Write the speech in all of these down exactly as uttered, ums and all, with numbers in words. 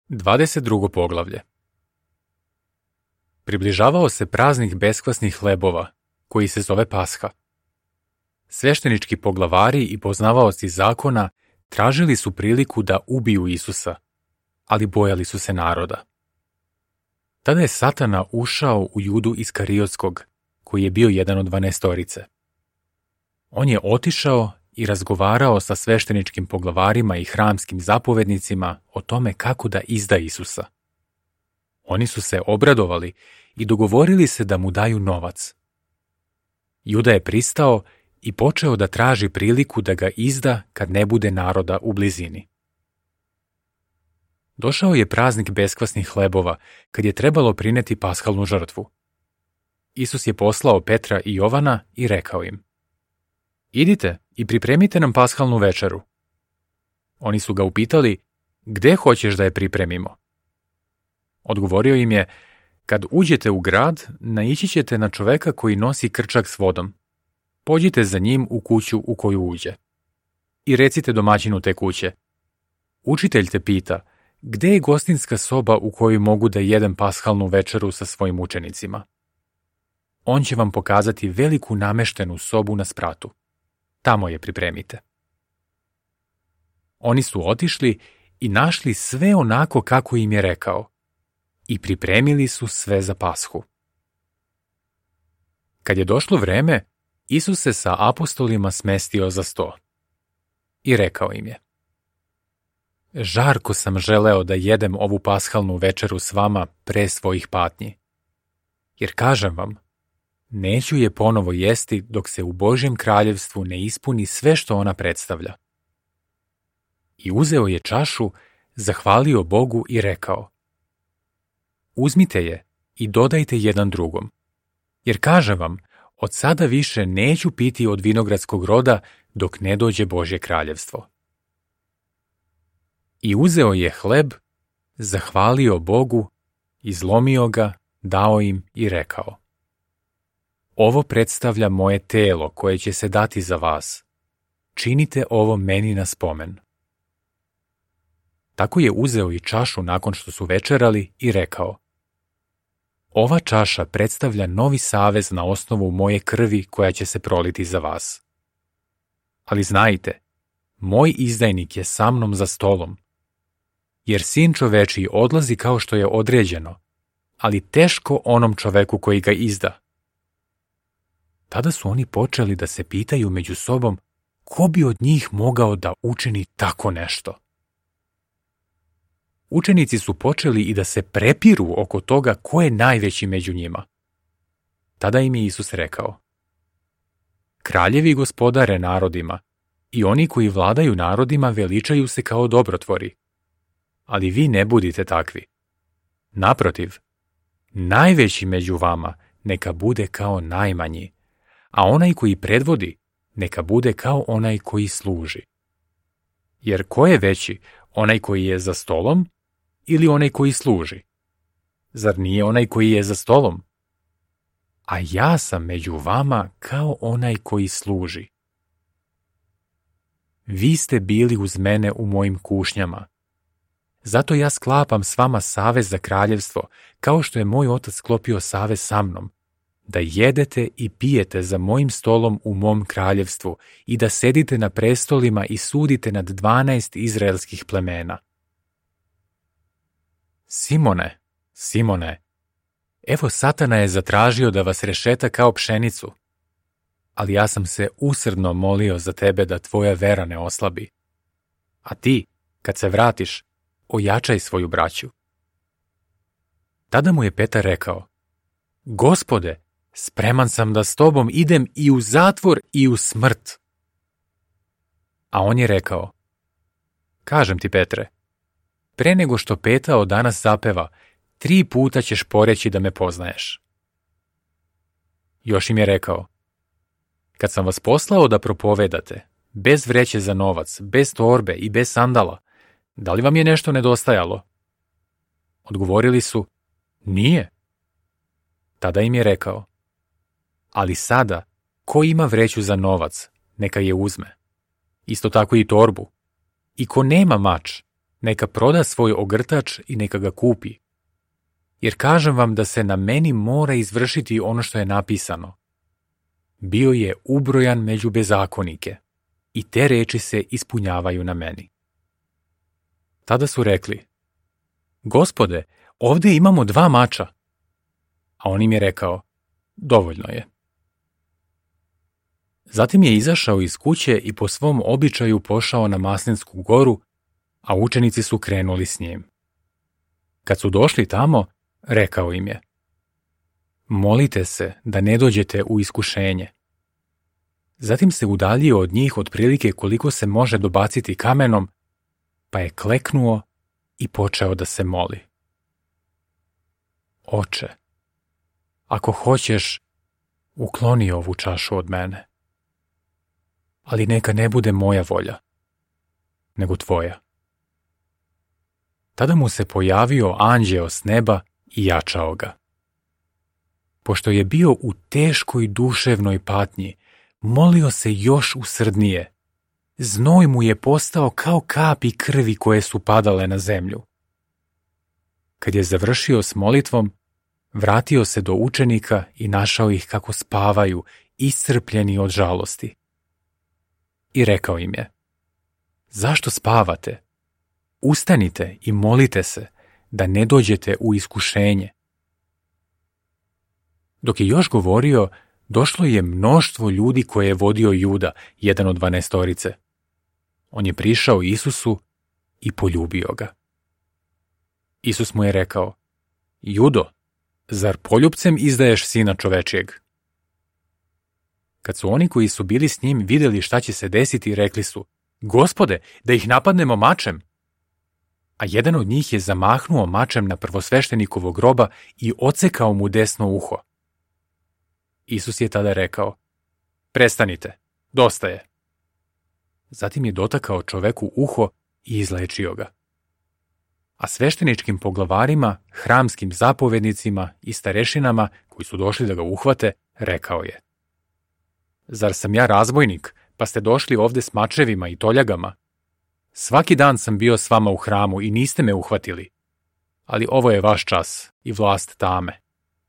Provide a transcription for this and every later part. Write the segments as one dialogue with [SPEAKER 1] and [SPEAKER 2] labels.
[SPEAKER 1] dvadeset drugo poglavlje. Približavao se praznik beskvasnih hlebova, koji se zove Pasha. Sveštenički poglavari i poznavaoci zakona tražili su priliku da ubiju Isusa, ali bojali su se naroda. Tada je Satana ušao u Judu Iskariotskog, koji je bio jedan od dvanaestorice. On je otišao i razgovarao sa svešteničkim poglavarima i hramskim zapovednicima o tome kako da izda Isusa. Oni su se obradovali i dogovorili se da mu daju novac. Juda je pristao i počeo da traži priliku da ga izda kad ne bude naroda u blizini. Došao je praznik beskvasnih hlebova, kad je trebalo prineti pashalnu žrtvu. Isus je poslao Petra i Jovana i rekao im: Idite i pripremite nam pashalnu večeru. Oni su ga upitali: Gde hoćeš da je pripremimo? Odgovorio im je: Kad uđete u grad, naići ćete na čoveka koji nosi krčak s vodom. Pođite za njim u kuću u koju uđe. I recite domaćinu te kuće: Učitelj te pita, gde je gostinska soba u kojoj mogu da jedem pashalnu večeru sa svojim učenicima? On će vam pokazati veliku nameštenu sobu na spratu. Tamo je pripremite. Oni su otišli i našli sve onako kako im je rekao i pripremili su sve za Pashu. Kad je došlo vreme, Isus se sa apostolima smestio za sto i rekao im je: Žarko sam želeo da jedem ovu pashalnu večeru s vama pre svojih patnji. Jer kažem vam, neću je ponovo jesti dok se u Božjem kraljevstvu ne ispuni sve što ona predstavlja. I uzeo je čašu, zahvalio Bogu i rekao: Uzmite je i dodajte jedan drugom. Jer kažem vam, od sada više neću piti od vinogradskog roda dok ne dođe Božje kraljevstvo. I uzeo je hleb, zahvalio Bogu, izlomio ga, dao im i rekao: Ovo predstavlja moje telo koje će se dati za vas. Činite ovo meni na spomen. Tako je uzeo i čašu nakon što su večerali i rekao: Ova čaša predstavlja novi savez na osnovu moje krvi koja će se proliti za vas. Ali znajte, moj izdajnik je sa mnom za stolom. Jer sin čovečiji odlazi kao što je određeno, ali teško onom čoveku koji ga izda. Tada su oni počeli da se pitaju među sobom ko bi od njih mogao da učini tako nešto. Učenici su počeli i da se prepiru oko toga ko je najveći među njima. Tada im je Isus rekao: Kraljevi gospodare narodima i oni koji vladaju narodima veličaju se kao dobrotvori. Ali vi ne budite takvi. Naprotiv, najveći među vama neka bude kao najmanji, a onaj koji predvodi neka bude kao onaj koji služi. Jer ko je veći, onaj koji je za stolom ili onaj koji služi? Zar nije onaj koji je za stolom? A ja sam među vama kao onaj koji služi. Vi ste bili uz mene u mojim kušnjama. Zato ja sklapam s vama savez za kraljevstvo, kao što je moj otac sklopio savez sa mnom, da jedete i pijete za mojim stolom u mom kraljevstvu i da sedite na prestolima i sudite nad dvanaest izraelskih plemena. Simone, Simone, evo Satana je zatražio da vas rešeta kao pšenicu, ali ja sam se usrdno molio za tebe da tvoja vera ne oslabi. A ti, kad se vratiš, ojačaj svoju braću. Tada mu je Petar rekao: Gospode, spreman sam da s tobom idem i u zatvor i u smrt. A on je rekao: Kažem ti, Petre, pre nego što petao danas zapeva, tri puta ćeš poreći da me poznaješ. Još im je rekao: Kad sam vas poslao da propovedate, bez vreće za novac, bez torbe i bez sandala, da li vam je nešto nedostajalo? Odgovorili su: Nije. Tada im je rekao: Ali sada, ko ima vreću za novac, neka je uzme. Isto tako i torbu. I ko nema mač, neka proda svoj ogrtač i neka ga kupi. Jer kažem vam da se na meni mora izvršiti ono što je napisano. Bio je ubrojan među bezakonike i te reči se ispunjavaju na meni. Tada su rekli: Gospode, ovdje imamo dva mača. A on im je rekao: dovoljno je. Zatim je izašao iz kuće i po svom običaju pošao na Maslinsku goru, a učenici su krenuli s njim. Kad su došli tamo, rekao im je: molite se da ne dođete u iskušenje. Zatim se udaljio od njih otprilike koliko se može dobaciti kamenom, pa je kleknuo i počeo da se moli. Oče, ako hoćeš, ukloni ovu čašu od mene. Ali neka ne bude moja volja, nego tvoja. Tada mu se pojavio anđeo s neba i jačao ga. Pošto je bio u teškoj duševnoj patnji, molio se još usrdnije. Znoj mu je postao kao kapi krvi koje su padale na zemlju. Kad je završio s molitvom, vratio se do učenika i našao ih kako spavaju, iscrpljeni od žalosti. I rekao im je: zašto spavate? Ustanite i molite se da ne dođete u iskušenje. Dok je još govorio, došlo je mnoštvo ljudi koje je vodio Juda, jedan od dvanaestorice. On je prišao Isusu i poljubio ga. Isus mu je rekao: Judo, zar poljupcem izdaješ sina čovečijeg? Kad su oni koji su bili s njim vidjeli šta će se desiti, rekli su: Gospode, da ih napadnemo mačem. A jedan od njih je zamahnuo mačem na prvosveštenikovog groba i odsekao mu desno uho. Isus je tada rekao: prestanite, dosta je. Zatim je dotakao čoveku uho i izlečio ga. A svešteničkim poglavarima, hramskim zapovednicima i starešinama koji su došli da ga uhvate, rekao je: zar sam ja razbojnik, pa ste došli ovde s mačevima i toljagama? Svaki dan sam bio s vama u hramu i niste me uhvatili, ali ovo je vaš čas i vlast tame.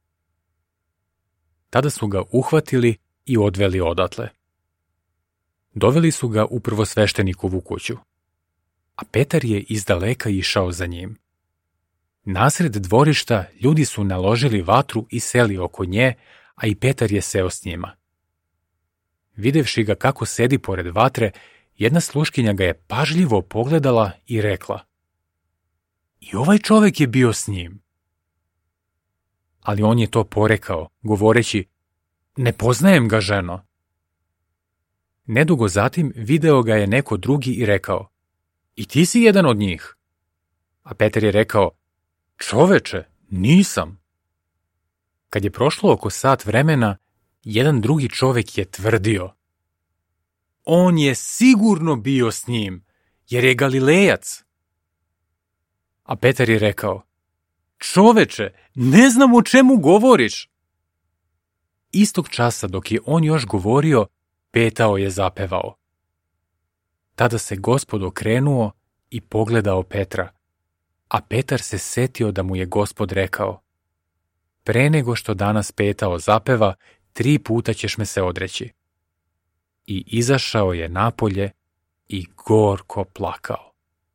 [SPEAKER 1] Tada su ga uhvatili i odveli odatle. Doveli su ga u prvosveštenikovu kuću, a Petar je izdaleka išao za njim. Nasred dvorišta ljudi su naložili vatru i seli oko nje, a i Petar je seo s njima. Videvši ga kako sedi pored vatre, jedna sluškinja ga je pažljivo pogledala i rekla: i ovaj čovek je bio s njim. Ali on je to porekao, govoreći: ne poznajem ga, ženo. Nedugo zatim video ga je neko drugi i rekao: i ti si jedan od njih. A Petar je rekao: čoveče, nisam. Kad je prošlo oko sat vremena, jedan drugi čovek je tvrdio: on je sigurno bio s njim, jer je Galilejac. A Petar je rekao: čoveče, ne znam o čemu govoriš. Istog časa dok je on još govorio, petao je zapevao. Tada se Gospod okrenuo i pogledao Petra, a Petar se setio da mu je Gospod rekao: pre nego što danas petao zapeva, tri puta ćeš me se odreći. I izašao je napolje i gorko plakao.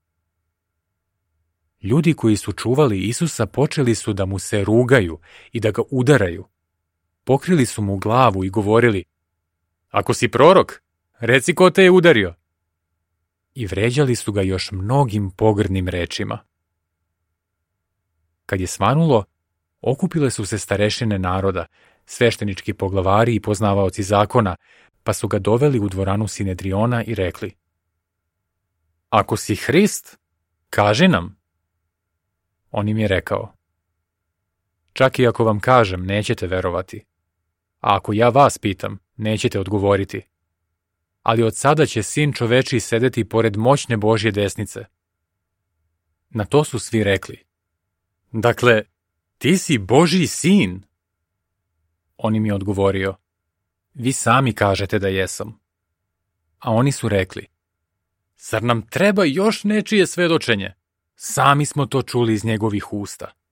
[SPEAKER 1] Ljudi koji su čuvali Isusa počeli su da mu se rugaju i da ga udaraju. Pokrili su mu glavu i govorili: ako si prorok, reci ko te je udario. I vređali su ga još mnogim pogrdnim rečima. Kad je svanulo, okupile su se starešine naroda, sveštenički poglavari i poznavaoci zakona, pa su ga doveli u dvoranu Sinedriona i rekli: ako si Hrist, kaži nam. On im je rekao: čak i ako vam kažem, nećete verovati. A ako ja vas pitam, nećete odgovoriti. Ali od sada će Sin čovečiji sedeti pored moćne Božje desnice. Na to su svi rekli: dakle, ti si Božji sin. On im je odgovorio: vi sami kažete da jesam. A oni su rekli: zar nam treba još nečije svedočenje? Sami smo to čuli iz njegovih usta.